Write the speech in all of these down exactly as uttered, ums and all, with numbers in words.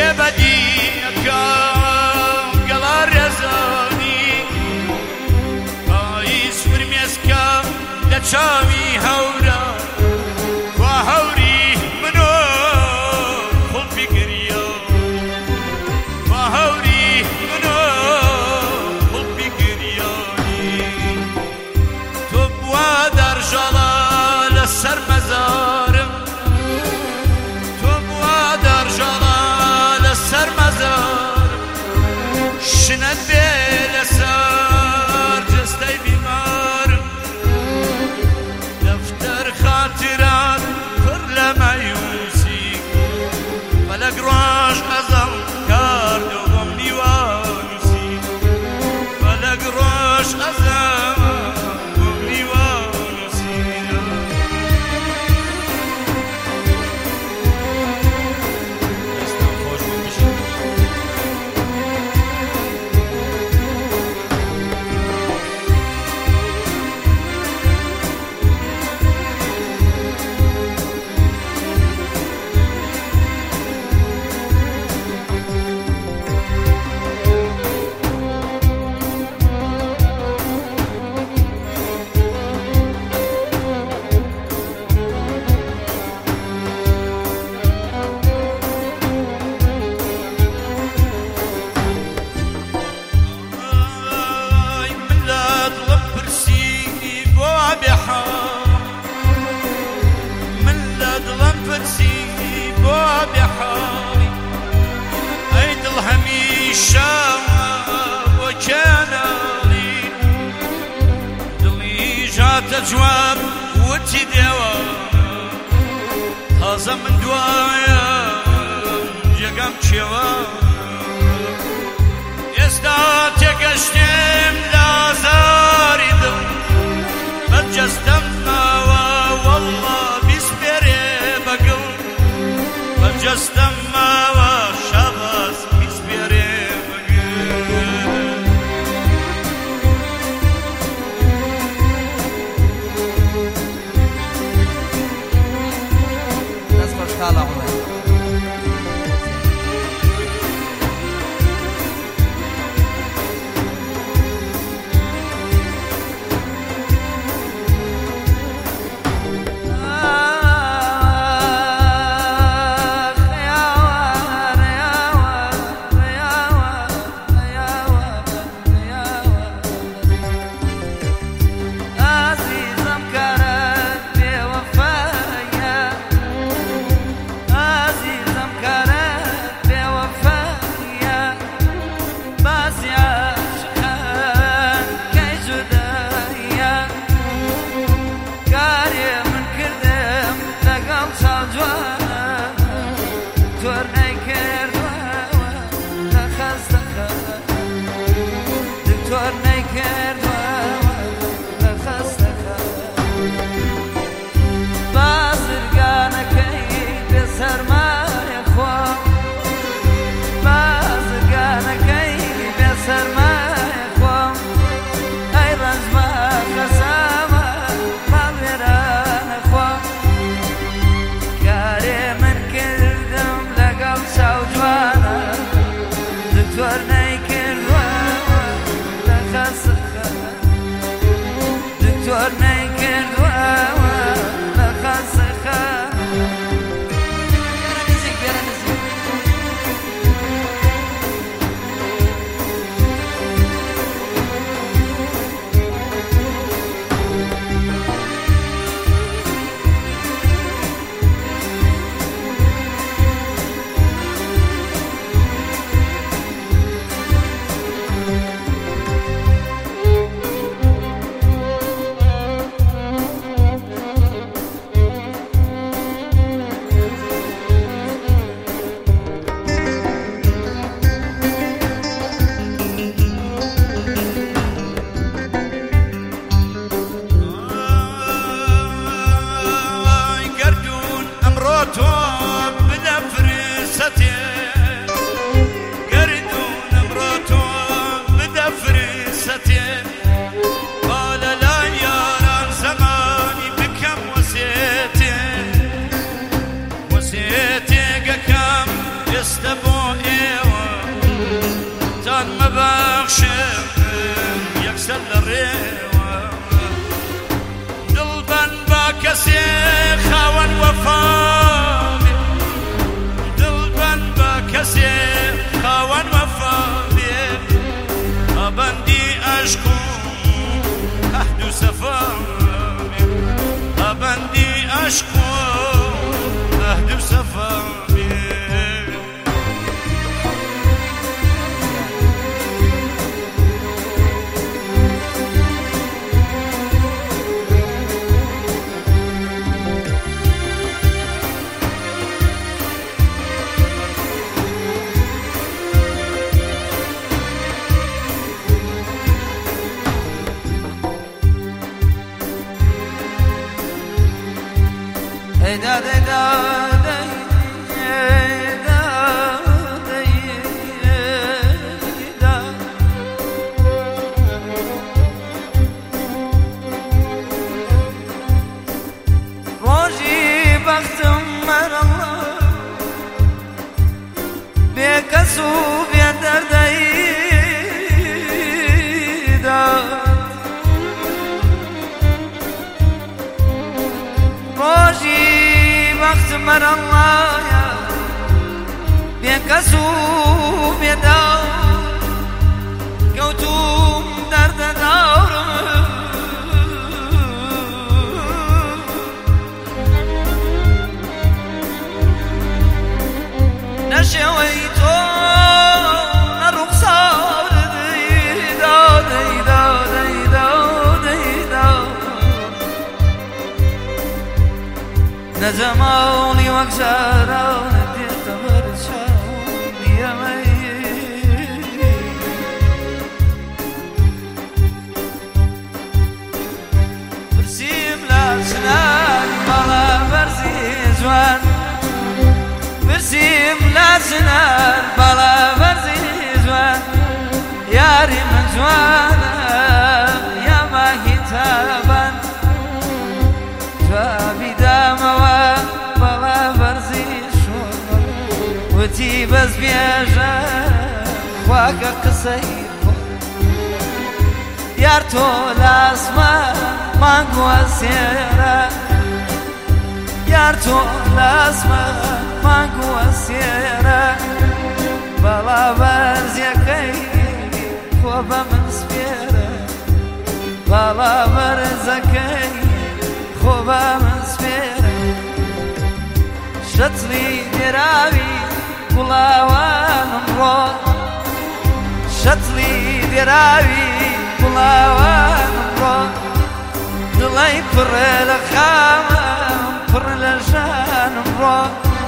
بدیکە گەڵا ڕێزانی پاییز فرمێسکە لە چاوی هەورە وا هەوری منۆ خوڵپی گریە وا هەوری منۆ خوڵپی گریانی تۆ بووە دەڕژەڵە لەسەر مەزارم تۆ بووە دەڕژەڵە لەسەر مەزارم شنەت بێ لەسەر جستەی بیمارم دەفتەر خاترات پڕ لە مەیوسی فەلەک ڕۆژ ئەزەڵ کاردەوەم نیوانوسی فەلەک ڕۆژ ئەزەڵ جواب وتی دێوە تازە من دوایە جێگەم چێوە ئێستا تێگەشتێم لە ئازاری دڵ بەرجەستەم ماوە وەڵڵا بیسپێرێ بەگڵ بەرجەستەم ماوە شەباس بیسپێرێ Kala ona. سەر لە ڕێوە دڵبەن بە کەسێ خاوەن وەفا بێ دڵبەن بە کەسێ خاوەن وەفا بێ ئەبەندی عەشق و عەهد و سەفا بێ ئەبەندی عەشق و عەهد و سەفا بێ Hey da da da da da da Roji baktım mer Allah Bekasu bir derdeyda Roji baktım mer Allah ya Bekasu bir dağ Götüm derde davrum نشويتو الرخصار ديدا ديدا ديدا ديدا نزموني وكسارا ونديت برشاوني يا مي برسيم لاسنان بلا برسي زوان برسيم لاسنان بلا برسي زوان ياري من زوانا يا ما كتابا جوابي داموا بلا برسي شوان وتي بس بيجا خواك قصير يار طول اسمان مانگو سيرا يار طول اسمان مانگو سيرا بلا برزي كي خوبا من سبيرا بلا برزي كي خوبا من سبيرا شتلي دراوي بلاوان مرو شتلي دراوي بلاوان مرو دلي پر لخامم پر لجان مرو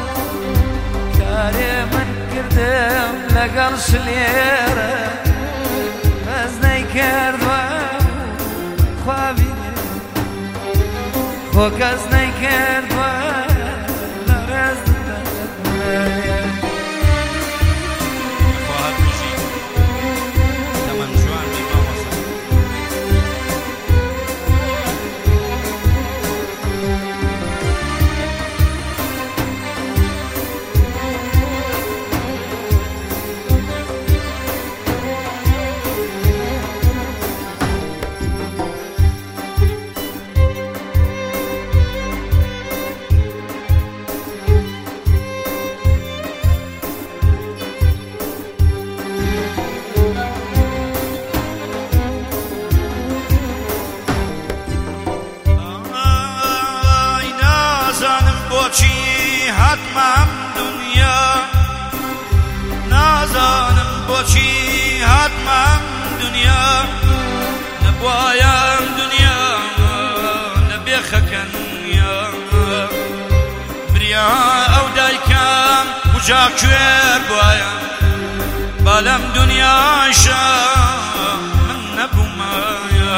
كاري من كردم لقل شليرة بزني كردوا خوابي خو كزني كردوا لرزد خواهد بجی تمام جوان بی ماموسا بۆچی هاتمام دنیا نازانم بۆچی هاتمام دنیا نەبوایەم دنیا لە بێخەکەنیا بریا ئەو دایکەم کوجا کوێر بوایە با لەم دنیاشە من نەبوومایە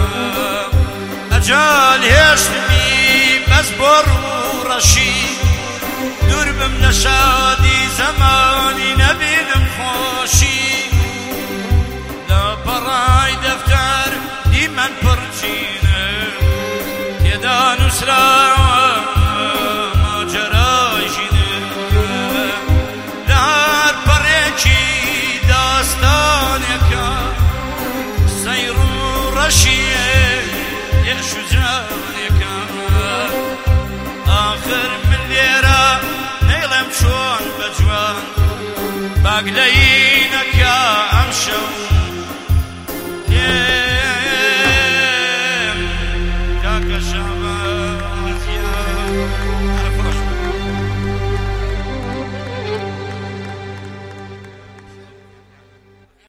ئەجال هێشتمی بەس بۆ ڕوڕەشی دوور بم لە شادی زەمانی نەبینم خۆشی لە پەڕای دەفتەر دیمەن پڕچینە تێدا نووسراوە ماجەرای ژینە لە هەر پەڕێکی داستانێکە سەیر و ڕەشیە لێش و جانێکە آخر من لێرە نەیڵێم چۆن بە جوان باگلەی نەکا ئەم شەو